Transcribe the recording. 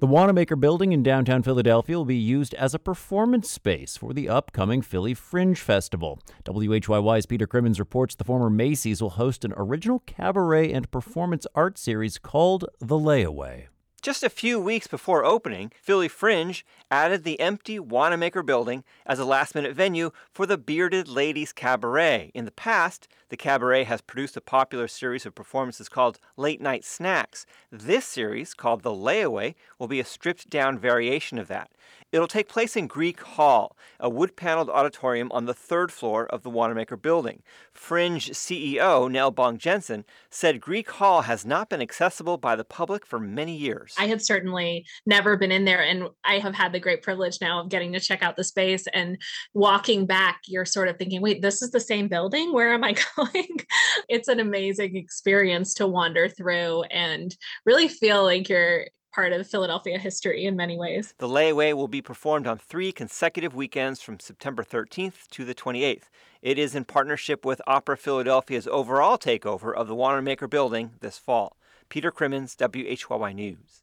The Wanamaker Building in downtown Philadelphia will be used as a performance space for the upcoming Philly Fringe Festival. WHYY's Peter Crimmins reports the former Macy's will host an original cabaret and performance art series called The Layaway. Just a few weeks before opening, Philly Fringe added the empty Wanamaker Building as a last-minute venue for the Bearded Ladies Cabaret. In the past, the cabaret has produced a popular series of performances called Late Night Snacks. This series, called The Layaway, will be a stripped-down variation of that. It'll take place in Greek Hall, a wood-paneled auditorium on the third floor of the Wanamaker Building. Fringe CEO Nell Bong-Jensen said Greek Hall has not been accessible by the public for many years. I had certainly never been in there, and I have had the great privilege now of getting to check out the space, and walking back, you're sort of thinking, wait, this is the same building? Where am I going? It's an amazing experience to wander through and really feel like you're part of Philadelphia history in many ways. The Layaway will be performed on 3 consecutive weekends from September 13th to the 28th. It is in partnership with Opera Philadelphia's overall takeover of the Wanamaker Building this fall. Peter Crimmins, WHYY News.